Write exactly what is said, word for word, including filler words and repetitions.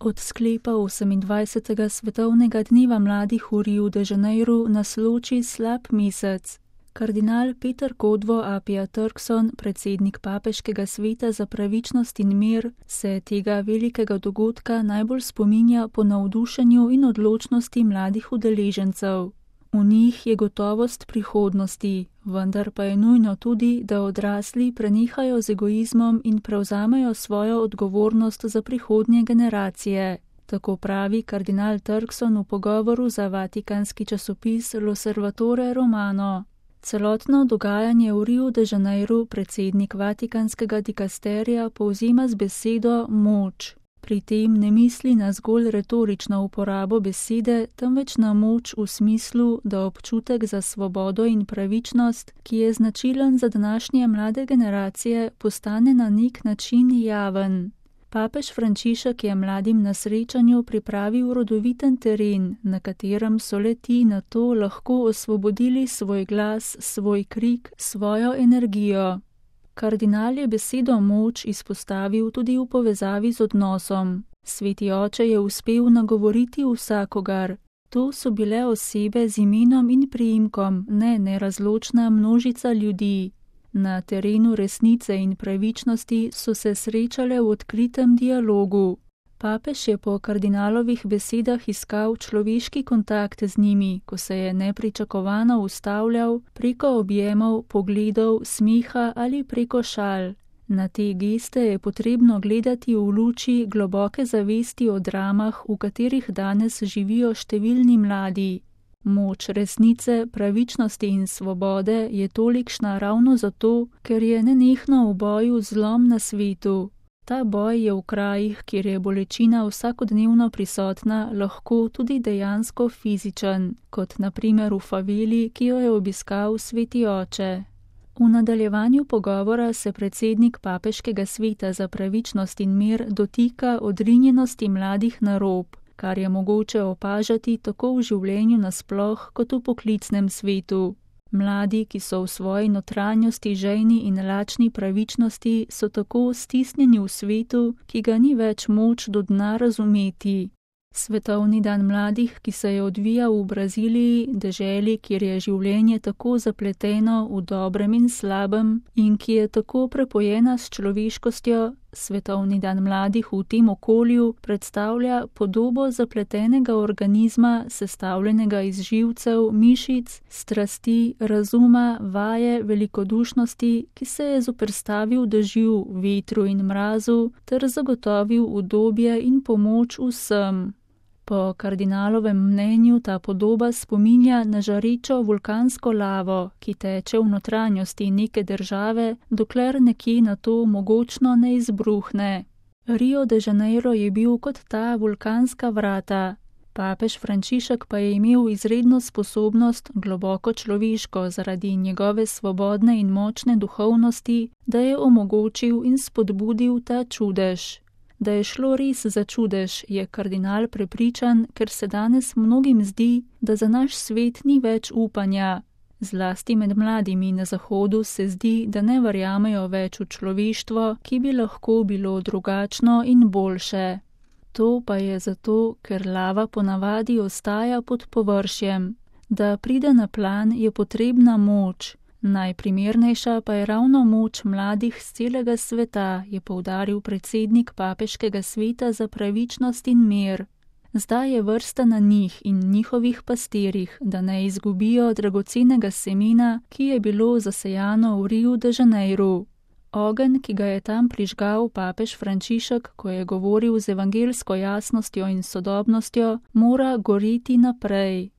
Kot sklepa osemindvajsetega svetovnega dneva mladih v Riu de Janeiru nas loči slab mesec. Kardinal Peter Kodvo Apia Turkson, predsednik Papeškega sveta za pravičnost in mir, se tega velikega dogodka najbolj spominja po navdušenju in odločnosti mladih udeležencev. V njih je gotovost prihodnosti, vendar pa je nujno tudi, da odrasli prenehajo z egoizmom in prevzamejo svojo odgovornost za prihodnje generacije. Tako pravi kardinal Turkson v pogovoru za vatikanski časopis L'Osservatore Romano. Celotno dogajanje v Riu de Janeiru predsednik vatikanskega dikasterija povzema z besedo moč. Pri tem ne misli na zgolj retorično uporabo besede, temveč na moč v smislu, da občutek za svobodo in pravičnost, ki je značilen za današnje mlade generacije, postane na nek način javen. Papež Frančišek je mladim na srečanju pripravil rodoviten teren, na katerem so le-ti na to lahko osvobodili svoj glas, svoj krik, svojo energijo. Kardinal je besedo moč izpostavil tudi v povezavi z odnosom. Sveti oče je uspel nagovoriti vsakogar. To so bile osebe z imenom in priimkom, ne nerazločna množica ljudi. Na terenu resnice in pravičnosti so se srečale v odkritem dialogu. Papež je po kardinalovih besedah iskal človeški kontakt z njimi, ko se je nepričakovano ustavljal preko objemov, pogledov, smeha ali preko šal. Na te geste je potrebno gledati v luči globoke zavesti o dramah, v katerih danes živijo številni mladi. Moč resnice, pravičnosti in svobode je tolikšna ravno zato, ker je nenehno v boju zlom na svetu. Ta boj je v krajih, kjer je bolečina vsakodnevno prisotna, lahko tudi dejansko fizičen, kot na primer v faveli, ki jo je obiskal sveti oče. V nadaljevanju pogovora se predsednik Papeškega sveta za pravičnost in mir dotika odrinjenosti mladih na rob, kar je mogoče opažati tako v življenju nasploh kot v poklicnem svetu. Mladi, ki so v svoji notranjosti žejni in lačni pravičnosti, so tako stisnjeni v svetu, ki ga ni več moč do dna razumeti. Svetovni dan mladih, ki se je odvijal v Braziliji, deželi, kjer je življenje tako zapleteno v dobrem in slabem in ki je tako prepojena s človeškostjo, Svetovni dan mladih v tem okolju predstavlja podobo zapletenega organizma, sestavljenega iz živcev, mišic, strasti, razuma, vaje, velikodušnosti, ki se je zoperstavil dežju, vetru in mrazu ter zagotovil udobje in pomoč vsem. Po kardinalovem mnenju ta podoba spominja na žarečo vulkansko lavo, ki teče v notranjosti neke države, dokler nekje na to mogočno ne izbruhne. Rio de Janeiro je bil kot ta vulkanska vrata. Papež Frančišek pa je imel izredno sposobnost, globoko človeško zaradi njegove svobodne in močne duhovnosti, da je omogočil in spodbudil ta čudež. Da je šlo res za čudež, je kardinal prepričan, ker se danes mnogim zdi, da za naš svet ni več upanja. Zlasti med mladimi na Zahodu se zdi, da ne verjamejo več v človeštvo, ki bi lahko bilo drugačno in boljše. To pa je zato, ker lava ponavadi ostaja pod površjem. Da pride na plan, je potrebna moč. Najprimernejša pa je ravno moč mladih z celega sveta, je poudaril predsednik Papeškega sveta za pravičnost in mir. Zdaj je vrsta na njih in njihovih pastirjih, da ne izgubijo dragocenega semena, ki je bilo zasejano v Riu de Janeiru. Ogenj, ki ga je tam prižgal papež Frančišek, ko je govoril z evangelsko jasnostjo in sodobnostjo, mora goreti naprej.